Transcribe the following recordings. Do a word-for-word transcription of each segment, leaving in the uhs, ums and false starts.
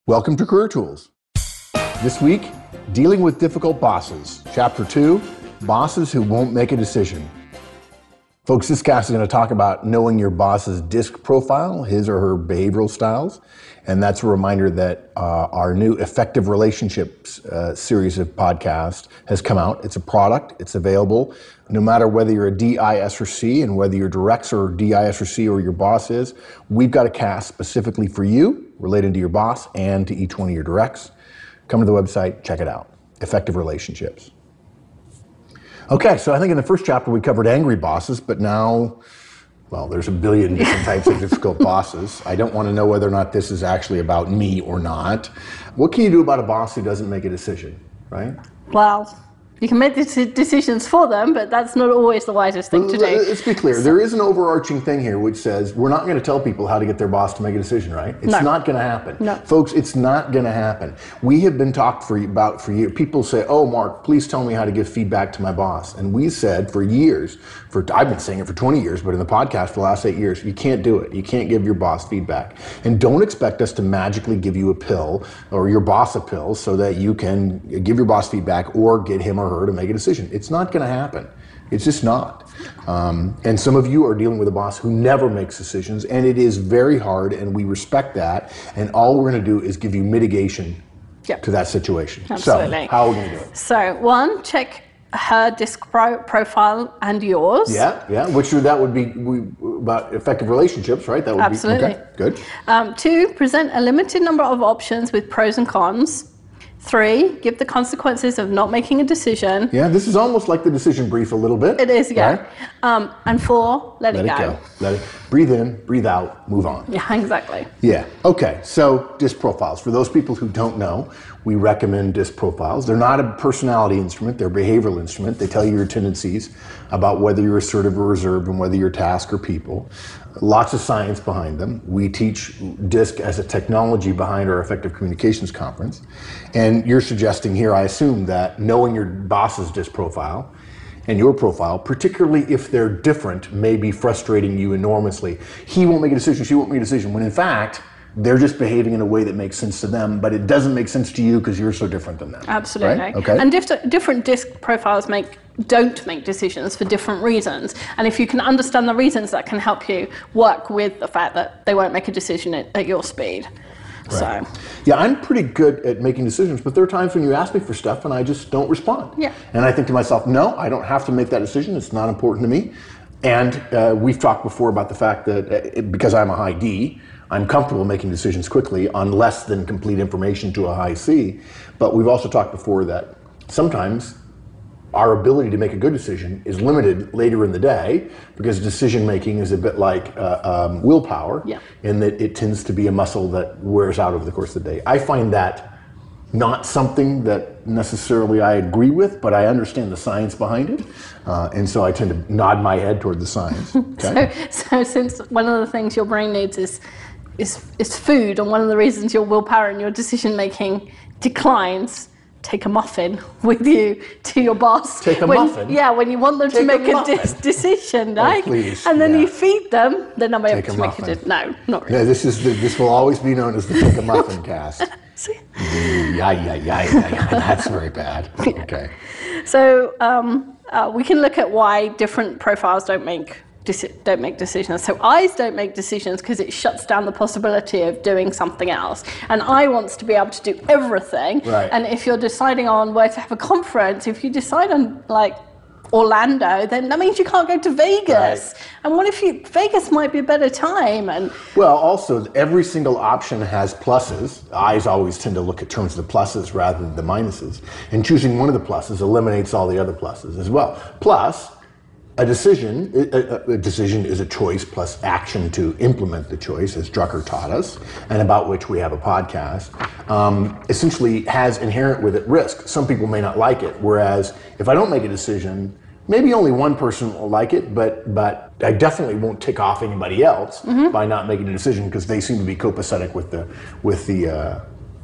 Welcome to Career Tools. This week, dealing with difficult bosses. Chapter two, bosses who won't make a decision. Folks, this cast is going to talk about knowing your boss's DISC profile, his or her behavioral styles. And that's a reminder that uh, our new Effective Relationships uh, series of podcasts has come out. It's a product. It's available. No matter whether you're a D I S or C and whether your directs or D I S or C or your boss is, we've got a cast specifically for you, related to your boss and to each one of your directs. Come to the website, check it out. Effective Relationships. Okay, so I think in the first chapter we covered angry bosses, but now, well, there's a billion different types of difficult bosses. I don't want to know whether or not this is actually about me or not. What can you do about a boss who doesn't make a decision, right? Well, you can make the decisions for them, but that's not always the wisest thing to do. Let's be clear. There is an overarching thing here which says we're not going to tell people how to get their boss to make a decision, right? It's No. not going to happen. No. Folks, it's not going to happen. We have been talked for about for years. People say, oh, Mark, please tell me how to give feedback to my boss. And we said for years, for I've been saying it for twenty years, but in the podcast for the last eight years, you can't do it. You can't give your boss feedback. And don't expect us to magically give you a pill or your boss a pill so that you can give your boss feedback or get him or her to make a decision. It's not going to happen. It's just not. Um, and some of you are dealing with a boss who never makes decisions, and it is very hard, and we respect that. And all we're going to do is give you mitigation Yep. to that situation. Absolutely. So, how are we going to do it? So, one, check her DISC pro- profile and yours. Yeah, yeah. Which would- that would be we, about effective relationships, right? That would Absolutely. be okay. Good. Um, two, present a limited number of options with pros and cons. Three, give the consequences of not making a decision. Yeah, this is almost like the decision brief a little bit. It is, yeah. Right? Um, and four, let, Let it, it go. go. Let it breathe in, breathe out, move on. Yeah, exactly. Yeah. Okay. So DISC profiles. For those people who don't know, we recommend DISC profiles. They're not a personality instrument. They're a behavioral instrument. They tell you your tendencies about whether you're assertive or reserved and whether you're task or people. Lots of science behind them. We teach DISC as a technology behind our Effective Communications Conference. And you're suggesting here, I assume, that knowing your boss's DISC profile and your profile, particularly if they're different, may be frustrating you enormously. He won't make a decision, she won't make a decision, when in fact, they're just behaving in a way that makes sense to them, but it doesn't make sense to you because you're so different than them. Absolutely. Right? Okay. And diff- different DISC profiles make don't make decisions for different reasons. And if you can understand the reasons, that can help you work with the fact that they won't make a decision at, at your speed. Right. So, yeah, I'm pretty good at making decisions, but there are times when you ask me for stuff and I just don't respond. Yeah. And I think to myself, no, I don't have to make that decision. It's not important to me. And uh, we've talked before about the fact that uh, because I'm a high D, I'm comfortable making decisions quickly on less than complete information to a high C. But we've also talked before that sometimes our ability to make a good decision is limited later in the day because decision making is a bit like uh, um, willpower, Yeah. in that it tends to be a muscle that wears out over the course of the day. I find that not something that necessarily I agree with, but I understand the science behind it, uh, and so I tend to nod my head toward the science. Okay? so, so since one of the things your brain needs is, is, is food, and one of the reasons your willpower and your decision making declines, take a muffin with you to your boss. Take a when, muffin? Yeah, when you want them Take to a make a, muffin? dis- decision, Oh, right? please, and then yeah. you feed them, then I'm able Take a to make a muffin. decision. No, not really. Yeah, this is the, this will always be known as the Take a Muffin cast. See? Yeah, yeah, yeah, yeah, yeah. That's very bad. Okay. So um, uh, we can look at why different profiles don't make deci- don't make decisions. So I's don't make decisions because it shuts down the possibility of doing something else. And I wants to be able to do everything. Right. And if you're deciding on where to have a conference, if you decide on like Orlando, then that means you can't go to Vegas. Right. And what if you Vegas might be a better time? And Well, also, every single option has pluses. Eyes always tend to look at terms of the pluses rather than the minuses. And choosing one of the pluses eliminates all the other pluses as well. Plus, a decision, a, a decision is a choice plus action to implement the choice, as Drucker taught us, and about which we have a podcast, um, essentially has inherent with it risk. Some people may not like it, whereas if I don't make a decision, maybe only one person will like it, but but I definitely won't tick off anybody else mm-hmm. by not making a decision because they seem to be copacetic with the with the uh,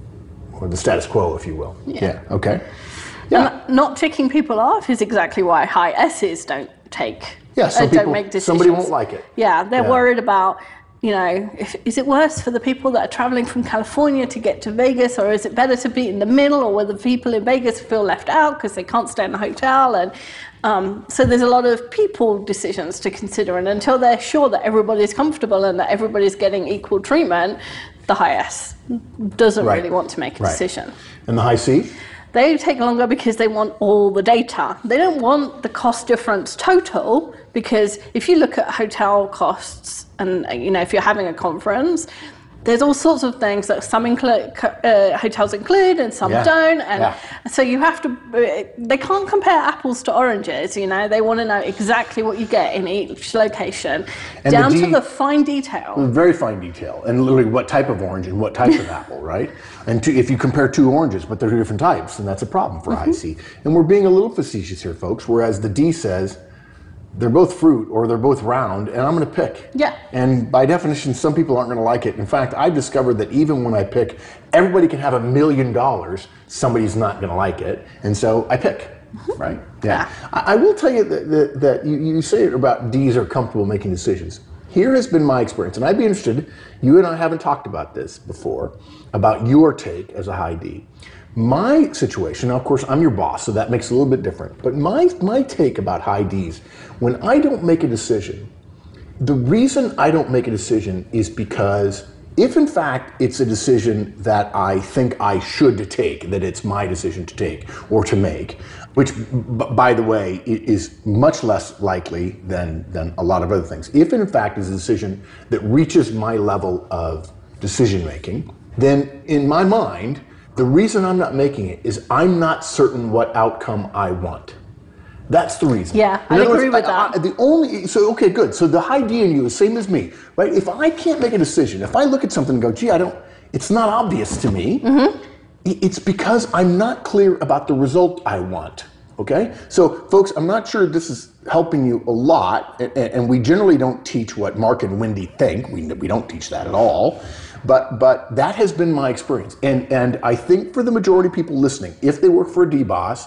or the status quo, if you will. Yeah. yeah. Okay. Yeah. And not ticking people off is exactly why high S's don't take. Yeah. Some uh, people. don't make decisions. Somebody won't like it. Yeah, they're Yeah. worried about you know, if, is it worse for the people that are traveling from California to get to Vegas, or is it better to be in the middle, or where the people in Vegas feel left out because they can't stay in a hotel? And um, so there's a lot of people decisions to consider, and until they're sure that everybody's comfortable and that everybody's getting equal treatment, the high S doesn't Right. really want to make a Right. decision. And the high C? They take longer because they want all the data. They don't want the cost difference total, because if you look at hotel costs, and you know, if you're having a conference, there's all sorts of things that some include, uh, hotels include and some Yeah. don't, and Yeah. so you have to. They can't compare apples to oranges. You know, they want to know exactly what you get in each location, And down the to D- the fine detail. Very fine detail, and literally what type of orange and what type of apple, right? And two, if you compare two oranges, but they're two different types, then that's a problem for Mm-hmm. high C. And we're being a little facetious here, folks, whereas the D says they're both fruit or they're both round, and I'm going to pick. Yeah. And by definition, some people aren't going to like it. In fact, I've discovered that even when I pick, everybody can have a million dollars, somebody's not going to like it, and so I pick. Right? Yeah. I, I will tell you that, that, that you, you say about Ds are comfortable making decisions. Here has been my experience, and I'd be interested, you and I haven't talked about this before, about your take as a high D. My situation, now of course I'm your boss, so that makes it a little bit different, but my, my take about high Ds, when I don't make a decision, the reason I don't make a decision is because if in fact it's a decision that I think I should take, that it's my decision to take or to make, which b- by the way is much less likely than, than a lot of other things. If in fact it's a decision that reaches my level of decision making, then in my mind, the reason I'm not making it is I'm not certain what outcome I want. That's the reason. Yeah, In I other agree words, with I- that. I- the only so okay, good. So the high D in you is same as me, right? If I can't make a decision, if I look at something and go, "Gee, I don't," it's not obvious to me. Mm-hmm. i- It's because I'm not clear about the result I want. Okay, so folks, I'm not sure this is helping you a lot, and, and we generally don't teach what Mark and Wendy think. We we don't teach that at all. But but that has been my experience, and and I think for the majority of people listening, if they work for a D boss,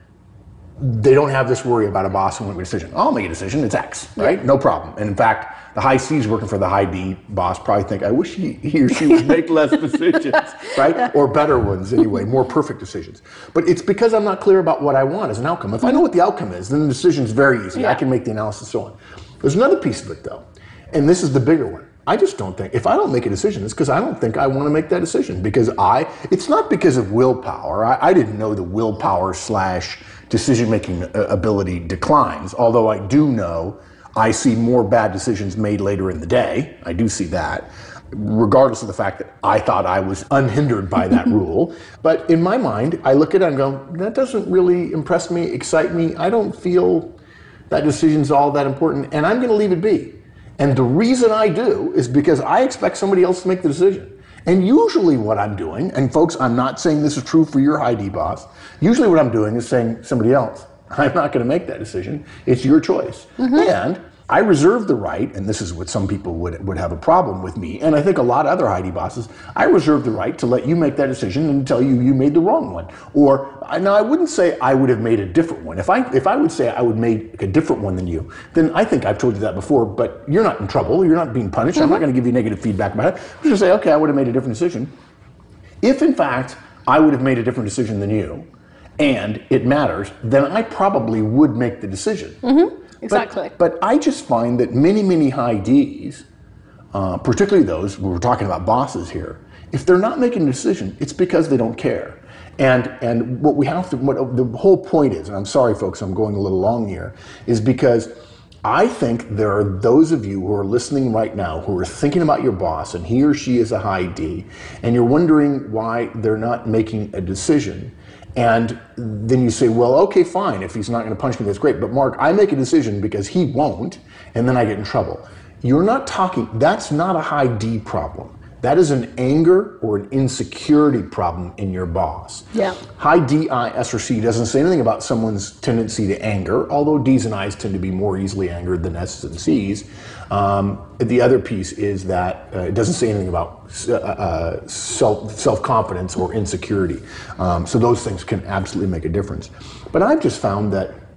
they don't have this worry about a boss who won't make a decision. I'll make a decision, it's X, right? No problem. And in fact, the high C's working for the high D boss probably think, I wish he, he or she would make less decisions, right? Or better ones anyway, more perfect decisions. But it's because I'm not clear about what I want as an outcome. If I know what the outcome is, then the decision's very easy. Yeah. I can make the analysis, so on. There's another piece of it though, and this is the bigger one. I just don't think, if I don't make a decision, it's because I don't think I want to make that decision. Because I, it's not because of willpower. I, I didn't know the willpower slash decision-making ability declines, although I do know I see more bad decisions made later in the day. I do see that, regardless of the fact that I thought I was unhindered by that rule. But in my mind, I look at it and go, that doesn't really impress me, excite me. I don't feel that decision's all that important, and I'm going to leave it be. And the reason I do is because I expect somebody else to make the decision. And usually what I'm doing, and folks, I'm not saying this is true for your high D boss, usually what I'm doing is saying somebody else, I'm not going to make that decision. It's your choice. Mm-hmm. And I reserve the right, and this is what some people would, would have a problem with me, and I think a lot of other high D bosses, I reserve the right to let you make that decision and tell you you made the wrong one. Or, now I wouldn't say I would have made a different one. If I if I would say I would make a different one than you, then I think I've told you that before, but you're not in trouble, you're not being punished, mm-hmm. I'm not going to give you negative feedback about it. I'm just going to say, okay, I would have made a different decision. If in fact I would have made a different decision than you, and it matters, then I probably would make the decision. Mm-hmm. Exactly. But, but I just find that many, many high Ds, uh, particularly those, we were talking about bosses here, if they're not making a decision, it's because they don't care. And and what we have to, what the whole point is, and I'm sorry folks, I'm going a little long here, is because I think there are those of you who are listening right now who are thinking about your boss and he or she is a high D, and you're wondering why they're not making a decision. And then you say, well, okay, fine, if he's not going to punch me, that's great. But Mark, I make a decision because he won't, and then I get in trouble. You're not talking, that's not a high D problem. That is an anger or an insecurity problem in your boss. Yeah. High D, I, S, or C doesn't say anything about someone's tendency to anger, although D's and I's tend to be more easily angered than S's and C's. Um, the other piece is that uh, it doesn't say anything about uh, uh, self, self-confidence or insecurity. Um, so those things can absolutely make a difference. But I've just found that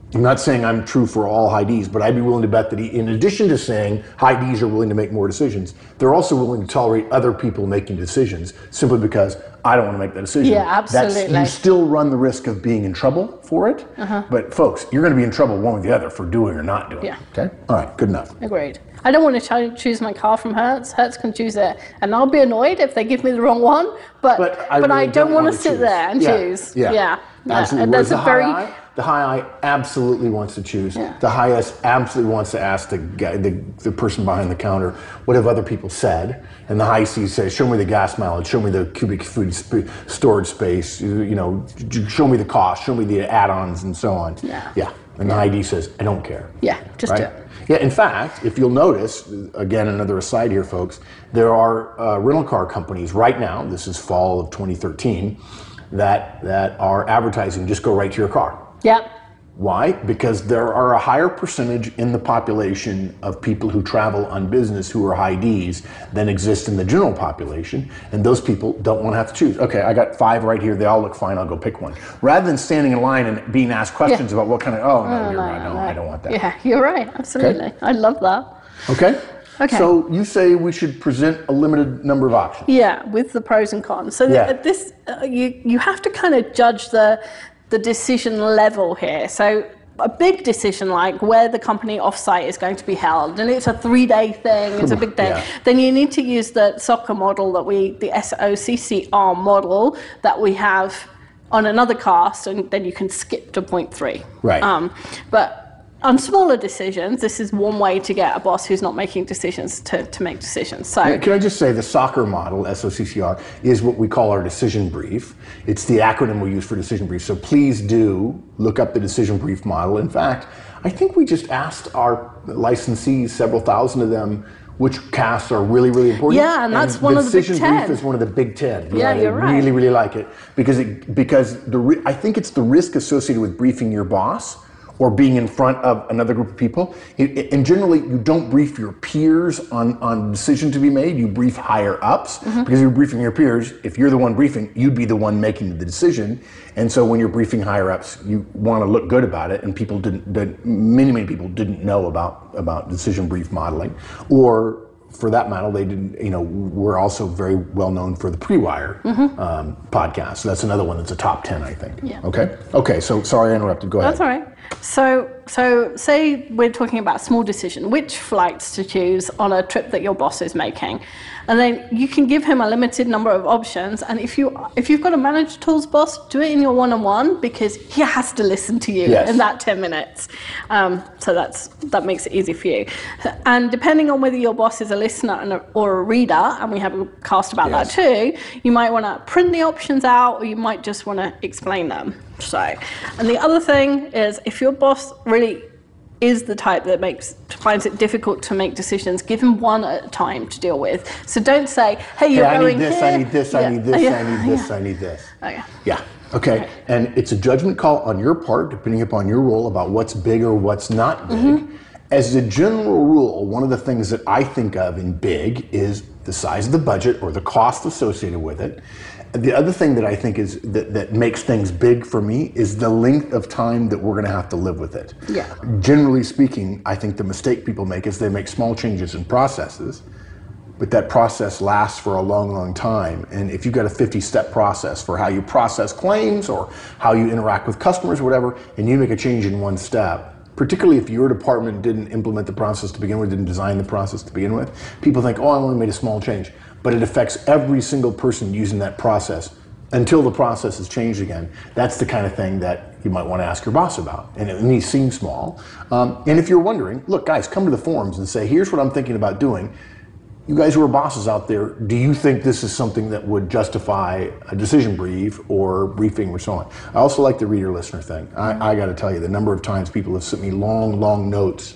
I'm not saying I'm true for all high Ds, but I'd be willing to bet that he, in addition to saying high Ds are willing to make more decisions, they're also willing to tolerate other people making decisions simply because I don't want to make that decision. Yeah, absolutely. That's, you still run the risk of being in trouble for it, uh-huh. but folks, you're going to be in trouble one with the other for doing or not doing. Yeah. Okay? All right, good enough. Agreed. I don't want to ch- choose my car from Hertz. Hertz can choose it, and I'll be annoyed if they give me the wrong one. But but I, but really I don't, don't want to sit choose. there and yeah. choose. Yeah, yeah. absolutely. And Whereas that's the a very high I, the high I absolutely wants to choose. Yeah. The high S absolutely wants to ask the guy, the the person behind the counter, what have other people said? And the high C says, show me the gas mileage, show me the cubic foot sp- storage space, you, you know, show me the cost, show me the add-ons, and so on. Yeah. Yeah. And the high D says, I don't care. Yeah, just right? do it. Yeah, in fact, if you'll notice, again, another aside here, folks, there are uh, rental car companies right now, this is fall of twenty thirteen, that that are advertising, just go right to your car. Yep. Why? Because there are a higher percentage in the population of people who travel on business who are high Ds than exist in the general population, and those people don't want to have to choose. Okay, I got five right here, they all look fine, I'll go pick one. Rather than standing in line and being asked questions yeah. about what kind of, oh, no, oh, you're no, right, no, no, I don't want that. Yeah, you're right, absolutely. Okay. I love that. Okay. Okay. So you say we should present a limited number of options. Yeah, with the pros and cons. So yeah. th- this, uh, you you have to kind of judge the the decision level here. So a big decision like where the company offsite is going to be held, and it's a three-day thing, it's a big day, yeah. then you need to use the soccer model that we, the S O C C R model that we have on another cast, and then you can skip to point three. Right. Um, but on smaller decisions, this is one way to get a boss who's not making decisions to, to make decisions. So, yeah, can I just say the soccer model, S O C C R, is what we call our decision brief. It's the acronym we use for decision brief. So please do look up the decision brief model. In fact, I think we just asked our licensees, several thousand of them, which casts are really, really important. Yeah, and that's and one the of the big ten. Decision brief is one of the big ten. Yeah, yeah you're I right. really, really like it because it because the I think it's the risk associated with briefing your boss or being in front of another group of people. It, it, and generally, you don't brief your peers on, on a decision to be made, you brief higher ups, mm-hmm. because you're briefing your peers, if you're the one briefing, you'd be the one making the decision. And so when you're briefing higher ups, you want to look good about it, and people didn't, did, many, many people didn't know about, about decision brief modeling, or for that matter, they didn't, you know, we're also very well known for the Pre-Wire mm-hmm. um, podcast. So that's another one that's a top ten, I think. Yeah. Okay. Okay. So sorry I interrupted. Go ahead. That's all right. So, so say we're talking about a small decision, which flights to choose on a trip that your boss is making, and then you can give him a limited number of options. And if you if you've got a managed tools boss, do it in your one-on-one because he has to listen to you yes. in that ten minutes. Um, so that's that makes it easy for you. And depending on whether your boss is a listener and a, or a reader, and we have a cast about yes. that too, you might want to print the options out, or you might just want to explain them. So, and the other thing is, if your boss really is the type that makes finds it difficult to make decisions, give him one at a time to deal with. So don't say, hey, you're hey, going I need this, here. I need this, yeah. I need this, yeah. I need this, yeah. I need this. Okay. Yeah. Okay. okay. And it's a judgment call on your part, depending upon your role, about what's big or what's not big. Mm-hmm. As a general rule, one of the things that I think of in big is the size of the budget or the cost associated with it. The other thing that I think is that, that makes things big for me is the length of time that we're going to have to live with it. Yeah. Generally speaking, I think the mistake people make is they make small changes in processes, but that process lasts for a long, long time. And if you've got a fifty-step process for how you process claims or how you interact with customers or whatever, and you make a change in one step, particularly if your department didn't implement the process to begin with, didn't design the process to begin with, people think, oh, I only made a small change. But it affects every single person using that process until the process has changed again. That's the kind of thing that you might want to ask your boss about. And it may seem small. Um, and if you're wondering, look, guys, come to the forums and say, here's what I'm thinking about doing. You guys who are bosses out there, do you think this is something that would justify a decision brief or briefing or so on? I also like the reader-listener thing. I, I got to tell you, the number of times people have sent me long, long notes.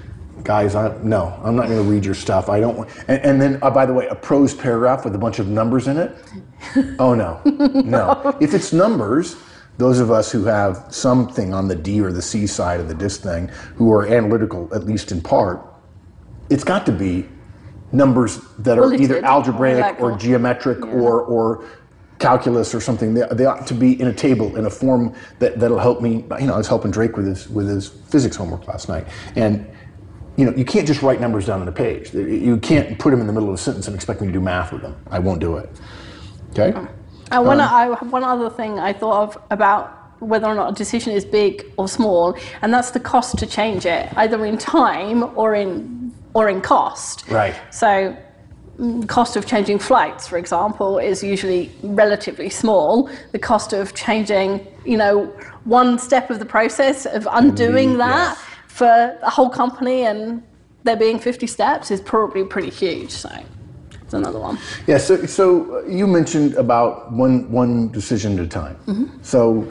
Guys, I, no, I'm not going to read your stuff. I don't want, and, and then, uh, by the way, a prose paragraph with a bunch of numbers in it? Oh, no, no. If it's numbers, those of us who have something on the D or the C side of the D I S thing, who are analytical, at least in part, it's got to be numbers that are Bulleted, either algebraic or, or geometric yeah. or, or calculus or something. They, they ought to be in a table in a form that that'll help me. You know, I was helping Drake with his with his physics homework last night, and you know, you can't just write numbers down on a page. You can't put them in the middle of a sentence and expect me to do math with them. I won't do it. Okay. And one, um, I, one other thing I thought of about whether or not a decision is big or small, and that's the cost to change it, either in time or in or in cost. Right. So, cost of changing flights, for example, is usually relatively small. The cost of changing, you know, one step of the process of undoing Indeed, that yes. for a whole company and there being fifty steps is probably pretty huge. So. It's another one. Yeah, so, so you mentioned about one one decision at a time. Mm-hmm. So,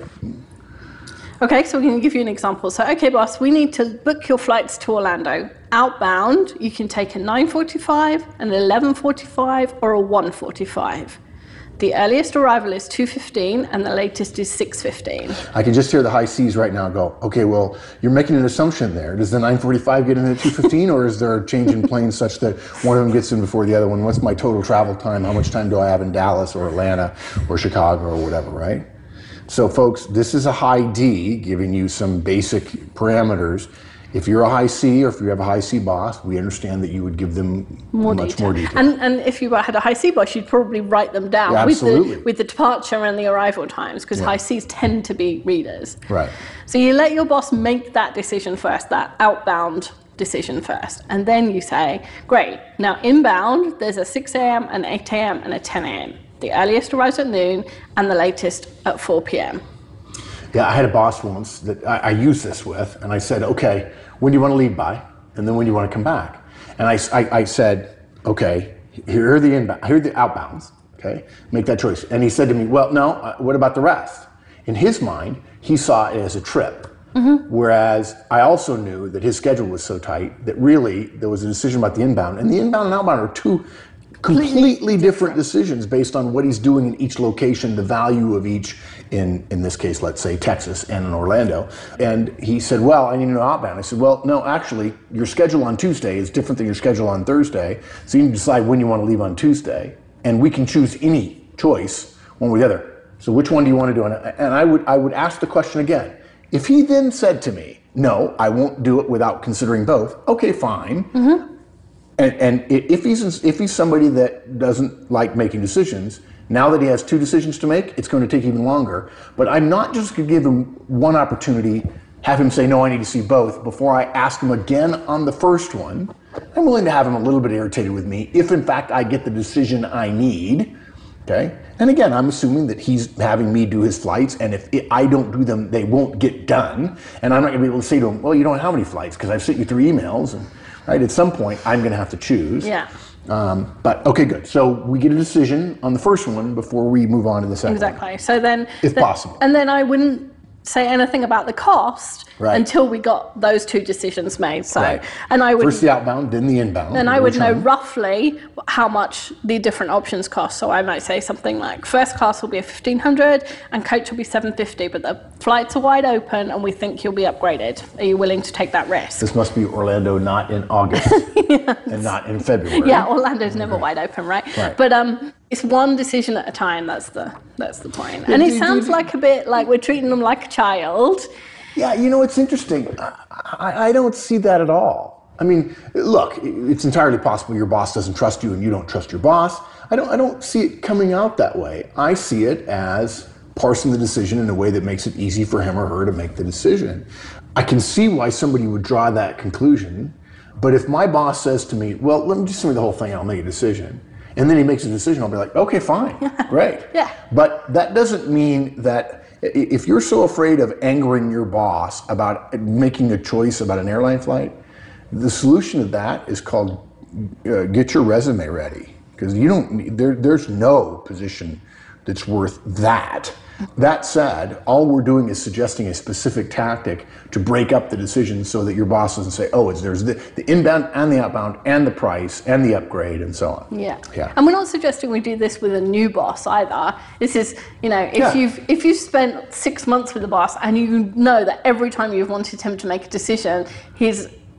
okay, so we can give you an example. So, okay, boss, we need to book your flights to Orlando. Outbound, you can take a nine forty-five, an eleven forty-five, or a one forty-five. The earliest arrival is two fifteen, and the latest is six fifteen. I can just hear the high C's right now go, okay, well, you're making an assumption there. Does the nine forty-five get in at two fifteen, or is there a change in planes such that one of them gets in before the other one? What's my total travel time? How much time do I have in Dallas or Atlanta or Chicago or whatever, right? So, folks, this is a high D giving you some basic parameters. If you're a high C, or if you have a high C boss, we understand that you would give them more much detail. more detail. And, and if you had a high C boss, you'd probably write them down Yeah, with, absolutely. the, with the departure and the arrival times, because Yeah. high Cs tend to be readers. Right. So you let your boss make that decision first, that outbound decision first. And then you say, great, now inbound, there's a six a.m., an eight a.m., and a ten a.m. The earliest arrives at noon, and the latest at four p.m. Yeah, I had a boss once that I, I used this with, and I said, okay, when do you want to leave by? And then when do you want to come back? And I, I, I said, okay, here are the inbound, here are the outbounds, okay? Make that choice. And he said to me, well, no, uh, what about the rest? In his mind, he saw it as a trip. Mm-hmm. Whereas I also knew that his schedule was so tight that really there was a decision about the inbound. And the inbound and outbound are two completely different decisions based on what he's doing in each location, the value of each, in in this case, let's say Texas and in Orlando. And he said, well, I need to know outbound. I said, well, no, actually, your schedule on Tuesday is different than your schedule on Thursday. So you need to decide when you want to leave on Tuesday. And we can choose any choice, one or the other. So which one do you want to do? And I would I would ask the question again. If he then said to me, no, I won't do it without considering both, okay, fine. Mm-hmm. And, and if he's if he's somebody that doesn't like making decisions, now that he has two decisions to make, it's going to take even longer. But I'm not just going to give him one opportunity, have him say, no, I need to see both, before I ask him again on the first one. I'm willing to have him a little bit irritated with me if, in fact, I get the decision I need. Okay? And again, I'm assuming that he's having me do his flights, and if it, I don't do them, they won't get done. And I'm not going to be able to say to him, well, you don't have any flights because I've sent you three emails. And right, at some point, I'm going to have to choose. Yeah. Um, but okay, good. So we get a decision on the first one before we move on to the second Exactly. one. So then, if the, possible. And then I wouldn't say anything about the cost right. until we got those two decisions made. So, right. and I would first the outbound, then the inbound. And I would know time. roughly how much the different options cost. So I might say something like first class will be a fifteen hundred and coach will be seven fifty, but the flights are wide open and we think you'll be upgraded. Are you willing to take that risk? This must be Orlando, not in August yes. and not in February. Yeah, Orlando's never okay. wide open, right? right. But um, it's one decision at a time. That's the that's the point. And it sounds like a bit like we're treating them like a child. Yeah, you know, it's interesting. I, I, I don't see that at all. I mean, look, it's entirely possible your boss doesn't trust you and you don't trust your boss. I don't I don't see it coming out that way. I see it as parsing the decision in a way that makes it easy for him or her to make the decision. I can see why somebody would draw that conclusion, but if my boss says to me, well, let me just send me the whole thing and I'll make a decision, and then he makes a decision, I'll be like, okay, fine, great. Yeah. But that doesn't mean that if you're so afraid of angering your boss about making a choice about an airline flight, the solution to that is called uh, get your resume ready, because you don't there there's no position that's worth that. That said, all we're doing is suggesting a specific tactic to break up the decision so that your boss doesn't say, oh, it's there's the, the inbound and the outbound and the price and the upgrade and so on. Yeah. Yeah. And we're not suggesting we do this with a new boss either. This is, you know, if Yeah. you've if you've spent six months with the boss and you know that every time you've wanted him to make a decision, he's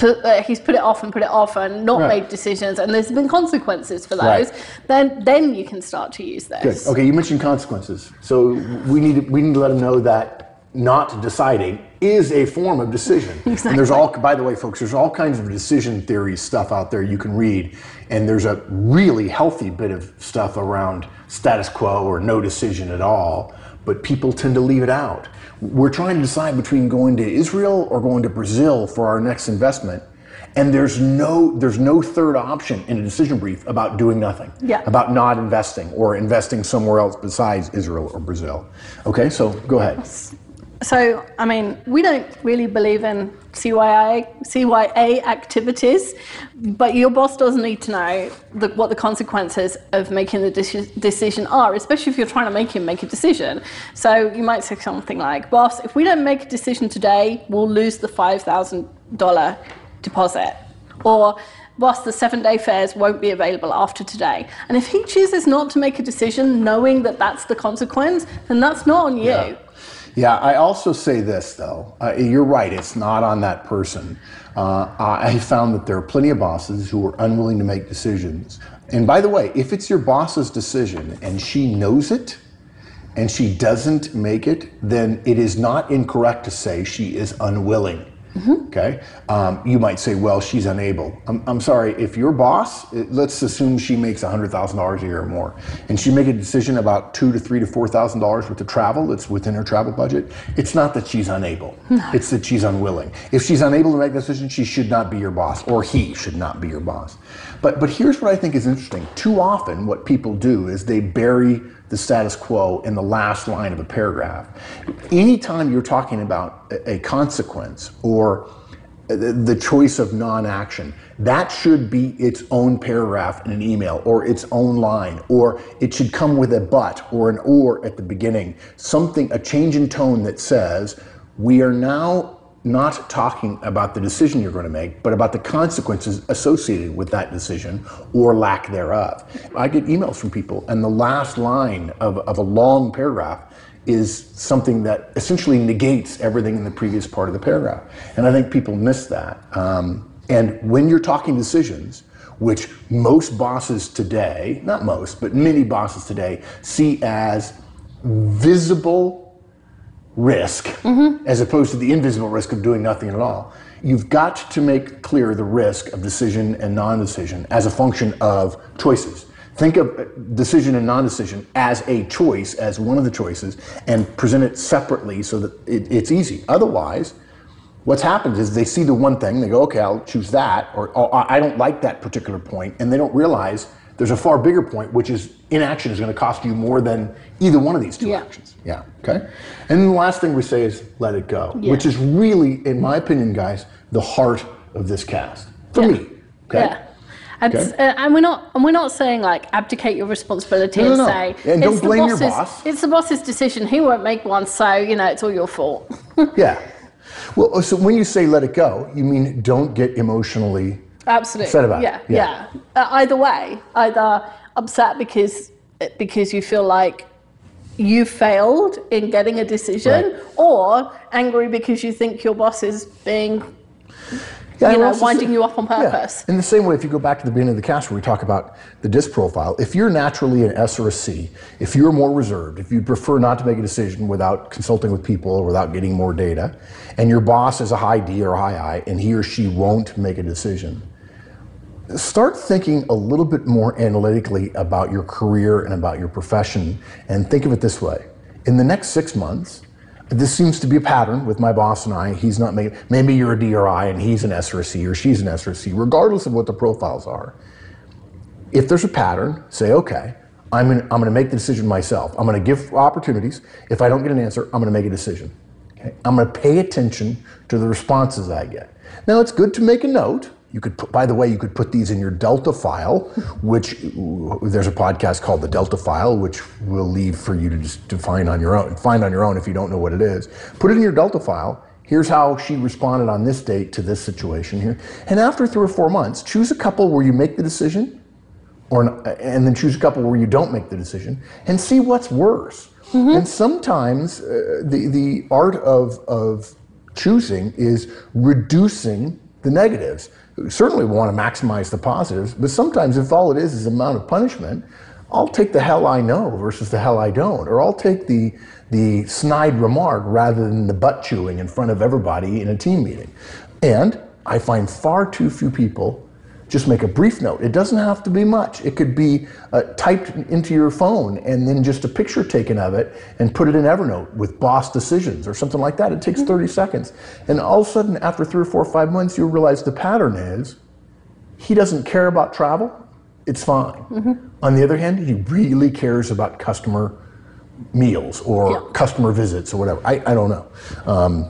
put, uh, he's put it off and put it off and not Right. made decisions, and there's been consequences for those, Right. then then you can start to use Good. this. Okay, you mentioned consequences. So we need to, we need to let them know that not deciding is a form of decision. Exactly. And there's all, by the way, folks, there's all kinds of decision theory stuff out there you can read. And there's a really healthy bit of stuff around status quo or no decision at all. But people tend to leave it out. We're trying to decide between going to Israel or going to Brazil for our next investment. And there's no there's no third option in a decision brief about doing nothing, Yeah. about not investing or investing somewhere else besides Israel or Brazil. Okay, so go ahead. So, I mean, we don't really believe in C Y A, C Y A activities, but your boss does need to know the, what the consequences of making the deci- decision are, especially if you're trying to make him make a decision. So you might say something like, boss, if we don't make a decision today, we'll lose the five thousand dollars deposit. Or, boss, the seven-day fares won't be available after today. And if he chooses not to make a decision knowing that that's the consequence, then that's not on you. Yeah. Yeah, I also say this, though. Uh, you're right, it's not on that person. Uh, I found that there are plenty of bosses who are unwilling to make decisions. And by the way, if it's your boss's decision and she knows it and she doesn't make it, then it is not incorrect to say she is unwilling. Mm-hmm. Okay, um, you might say, well, she's unable. I'm, I'm sorry, if your boss, let's assume she makes one hundred thousand dollars a year or more, and she make a decision about two to three to four thousand dollars worth of travel that's within her travel budget, it's not that she's unable, no. It's that she's unwilling. If she's unable to make a decision, she should not be your boss, or he should not be your boss. But, but here's what I think is interesting. Too often what people do is they bury the status quo in the last line of a paragraph. Anytime you're talking about a consequence or the choice of non-action, that should be its own paragraph in an email or its own line, or it should come with a but or an or at the beginning, something, a change in tone that says, we are now not talking about the decision you're going to make, but about the consequences associated with that decision or lack thereof. I get emails from people, and the last line of, of a long paragraph is something that essentially negates everything in the previous part of the paragraph. And I think people miss that. Um, and when you're talking decisions, which most bosses today, not most, but many bosses today, see as visible risk, mm-hmm. as opposed to the invisible risk of doing nothing at all. You've got to make clear the risk of decision and non-decision as a function of choices. Think of decision and non-decision as a choice, as one of the choices, and present it separately so that it, it's easy. Otherwise, what's happened is they see the one thing, they go, okay, I'll choose that, or oh, I don't like that particular point, and they don't realize there's a far bigger point, which is inaction is going to cost you more than either one of these two yeah. actions. Yeah, okay? And then the last thing we say is let it go, yeah. which is really, in my opinion, guys, the heart of this cast. For yeah. me, okay? Yeah. And, okay. uh, and we're not, and we're not saying like abdicate your responsibility no, no, and no. say and don't it's blame the your boss's, boss. It's the boss's decision. He won't make one, so you know it's all your fault. Yeah. Well, so when you say let it go, you mean don't get emotionally Absolutely. upset about yeah, it. Yeah. Yeah. Uh, either way, either upset because because you feel like you failed in getting a decision, right. or angry because you think your boss is being. Yeah, you know, winding say, you up on purpose. Yeah. In the same way, if you go back to the beginning of the cast where we talk about the DISC profile, if you're naturally an S or a C, if you're more reserved, if you prefer not to make a decision without consulting with people or without getting more data, and your boss is a high D or a high I, and he or she won't make a decision, start thinking a little bit more analytically about your career and about your profession, and think of it this way. In the next six months, this seems to be a pattern with my boss and I. He's not making, maybe you're a D or I and he's an S or a C or she's an S or a C, regardless of what the profiles are. If there's a pattern, say, okay, I'm gonna, I'm gonna make the decision myself. I'm gonna give opportunities. If I don't get an answer, I'm gonna make a decision. Okay? I'm gonna pay attention to the responses I get. Now it's good to make a note. You could put, by the way, you could put these in your Delta file, which there's a podcast called the Delta file, which we'll leave for you to just to find on your own. Find on your own if you don't know what it is. Put it in your Delta file. Here's how she responded on this date to this situation here. And after three or four months, choose a couple where you make the decision, or and then choose a couple where you don't make the decision, and see what's worse. Mm-hmm. And sometimes uh, the the art of of choosing is reducing the negatives. We certainly want to maximize the positives, but sometimes if all it is is amount of punishment, I'll take the hell I know versus the hell I don't, or I'll take the the snide remark rather than the butt chewing in front of everybody in a team meeting. And I find far too few people just make a brief note. It doesn't have to be much. It could be uh, typed into your phone and then just a picture taken of it and put it in Evernote with boss decisions or something like that. It takes thirty seconds. And all of a sudden, after three or four or five months, you realize the pattern is he doesn't care about travel. It's fine. Mm-hmm. On the other hand, he really cares about customer meals or yeah. customer visits or whatever. I, I don't know. Um,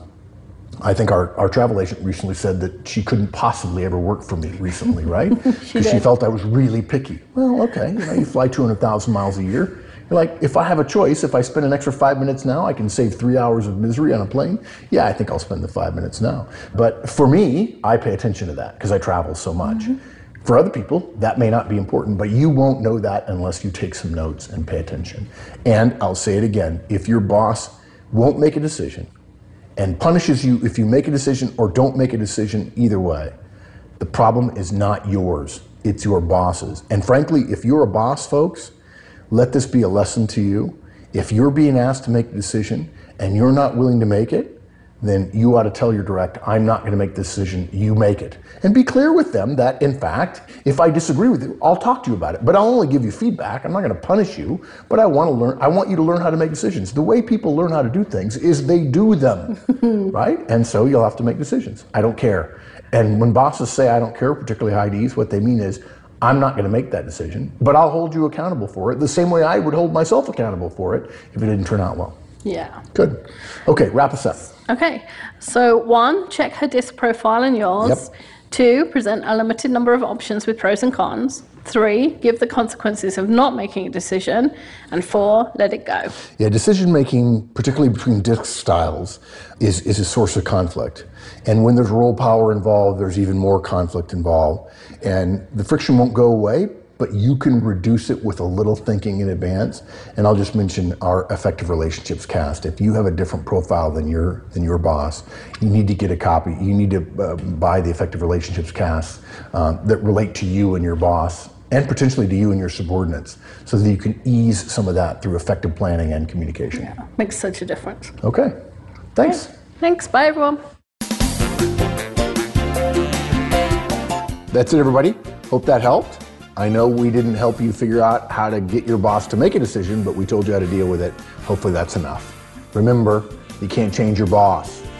I think our, our travel agent recently said that she couldn't possibly ever work for me recently, right? Because she, she felt I was really picky. Well, okay, you know, you fly two hundred thousand miles a year. You're like, if I have a choice, if I spend an extra five minutes now, I can save three hours of misery on a plane. Yeah, I think I'll spend the five minutes now. But for me, I pay attention to that because I travel so much. Mm-hmm. For other people, that may not be important, but you won't know that unless you take some notes and pay attention. And I'll say it again, if your boss won't make a decision and punishes you if you make a decision or don't make a decision either way, the problem is not yours, it's your boss's. And frankly, if you're a boss, folks, let this be a lesson to you. If you're being asked to make a decision and you're not willing to make it, then you ought to tell your direct, I'm not going to make the decision, you make it. And be clear with them that, in fact, if I disagree with you, I'll talk to you about it. But I'll only give you feedback. I'm not going to punish you, but I want to learn. I want you to learn how to make decisions. The way people learn how to do things is they do them, right? And so you'll have to make decisions. I don't care. And when bosses say I don't care, particularly I Ds, what they mean is, I'm not going to make that decision, but I'll hold you accountable for it the same way I would hold myself accountable for it if it didn't turn out well. Yeah. Good. Okay, wrap us up. Okay, so one, check her DISC profile and yours. Yep. Two, present a limited number of options with pros and cons. Three, give the consequences of not making a decision. And four, let it go. Yeah, decision making, particularly between DISC styles, is, is a source of conflict. And when there's role power involved, there's even more conflict involved. And the friction won't go away, but you can reduce it with a little thinking in advance. And I'll just mention our Effective Relationships cast. If you have a different profile than your than your boss, you need to get a copy. You need to uh, buy the Effective Relationships cast uh, that relate to you and your boss, and potentially to you and your subordinates, so that you can ease some of that through effective planning and communication. Yeah, makes such a difference. Okay, thanks. Okay. Thanks, bye everyone. That's it, everybody. Hope that helped. I know we didn't help you figure out how to get your boss to make a decision, but we told you how to deal with it. Hopefully that's enough. Remember, you can't change your boss.